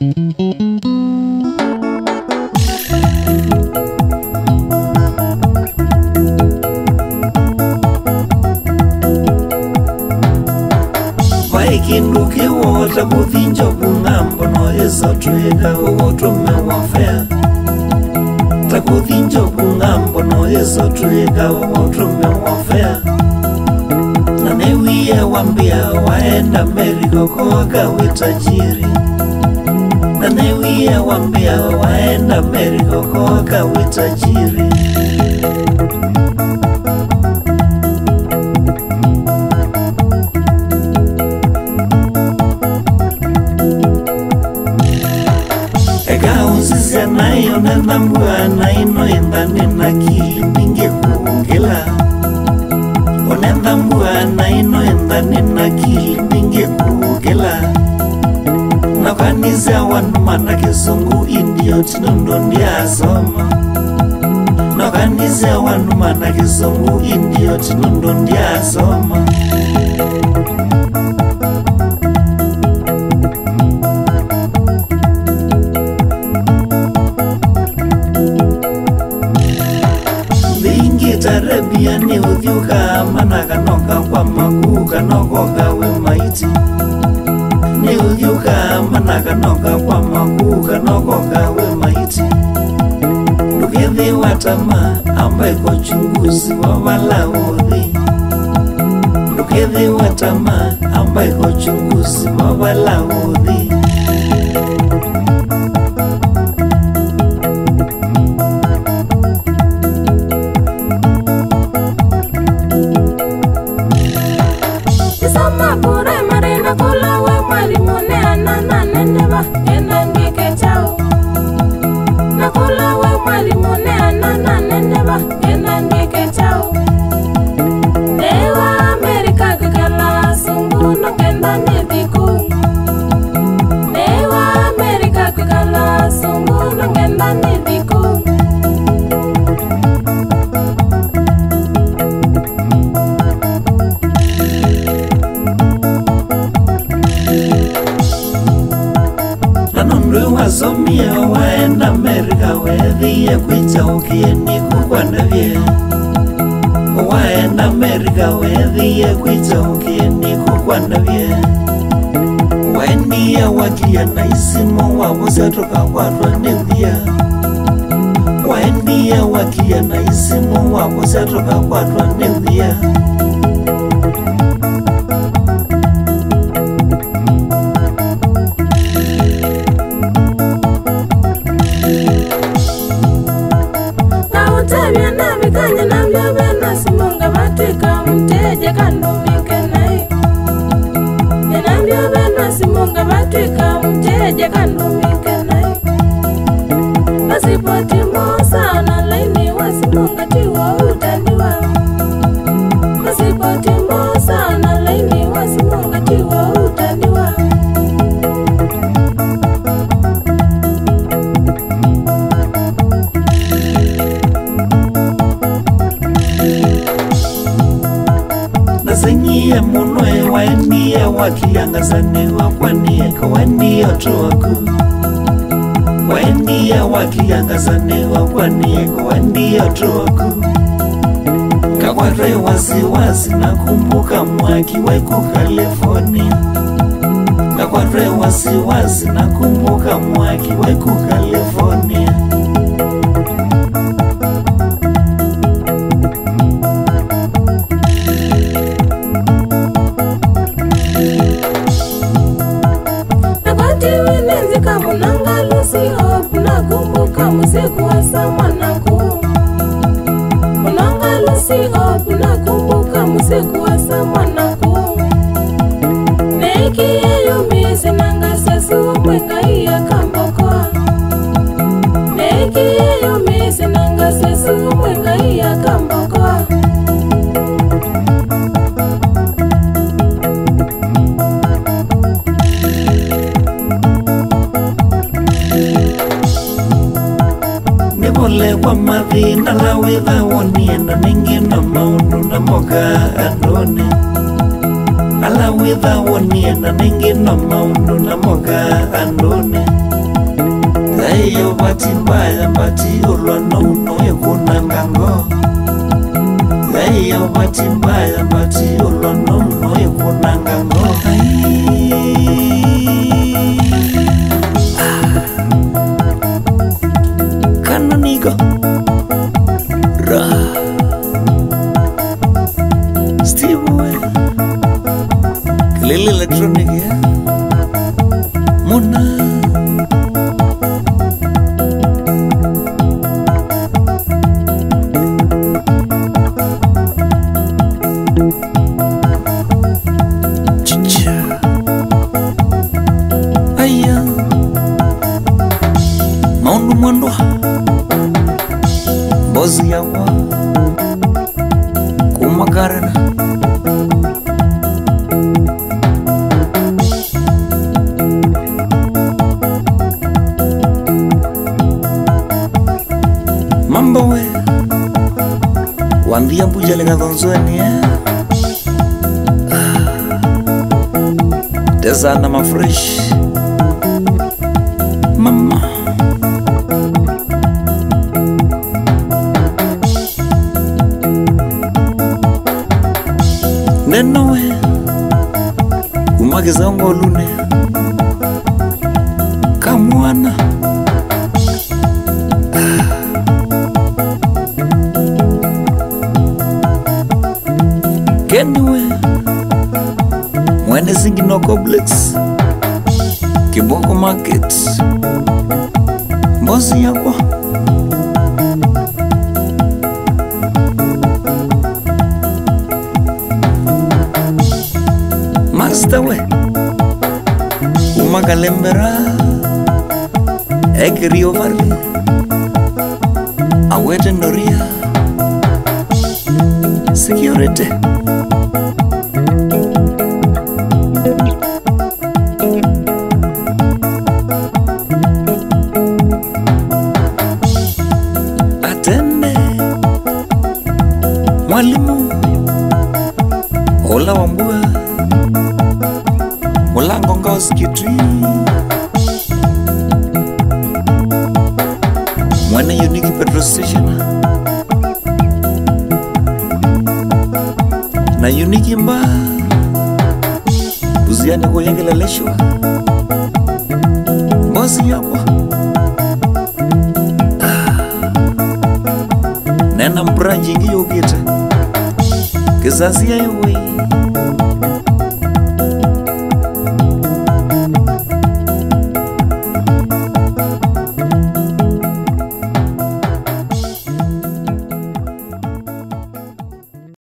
Kinduke wota kuthinja kungambo no yeso tweka utume wafea. Takuthinja kungambo no yeso tweka utume wafea. Na newiye wambia waenda Amerika kwa witajiri. Na newiye wambia waenda Amerika kwa witajiri. Nayo nenda mbwana ino indani na kili mingi kukila. Onenda mbwana ino indani na kili mingi kukila. Nakaniza wanumana kisungu indio tinundo ndia soma. Nakaniza wanumana kisungu indio tinundo ndia soma. Tarabia ni udhiuka manaka noka kwa makuka noko kawe maiti. Ni udhiuka manaka noka kwa makuka noko kawe maiti. Nukethi watama ambaye kwa chunguzi wa wala udhi. Nukethi watama ambaye kwa chunguzi wa wala udhi. Wasomia waenda Amerika wedhiye kuita ukieni kukwanavye. Waenda Amerika wedhiye kuita ukieni kukwanavye. Wendiye wakia na isimu wabuza toka watwa nevya. Wendiye wakia na isimu wabuza toka watwa nevya. Simunga batwika mteja kandumike nae. Nasipoti mosa na laini wasimunga tiwa utandiwa. Nasipoti mosa na laini wasimunga tiwa utandiwa. Nasenyiye munwe waendiye wakiangazaniwa kwaniye kawendiye otoku. Waendiye wakiangazaniwa kwaniye kawendiye otoku. Kakware wasiwasi nakumbuka mwaki weku California. Kakware wasiwasi nakumbuka mwaki weku California. Musiku wa samana ku Unanga lusi hopu na kumbuka musiku wa samana ku. Neki yeyo misi nanga sesu mwenga iya kambokoa. Neki yeyo misi nanga sesu mwenga iya kambokoa. Ole kwa mathina la witha wonienda ningi na maundu na moga andone. Ala witha wonienda ningi na maundu na moga andone. Eyo bati mbaya bati ulono unoye kunangango. Eyo bati mbaya bati ulono unoye kunangango. Canonigo Ra Steve Way Lil electronic ya Mona Chicha Aya Maundu mwandwa Bozi yawa Kumakarana Mambo we Wambia mbuja lega dhonzweni Tezana mafresh Mama Nenowe Umageza ungo lune Kamwana Keniwe Mwene zingi no complex Kiboko market Mbozi yakwa Master we Umagalembera Egri overly Awete Noria Security Atende Mwalimu Ola wambua Mulango ngozi kitri Mwene Unique petrol station Na Unique mba Buziani kuyengeleleshwa Mbozi yakwa Nena mbranji ngiyo gita Kizazi ya yuwe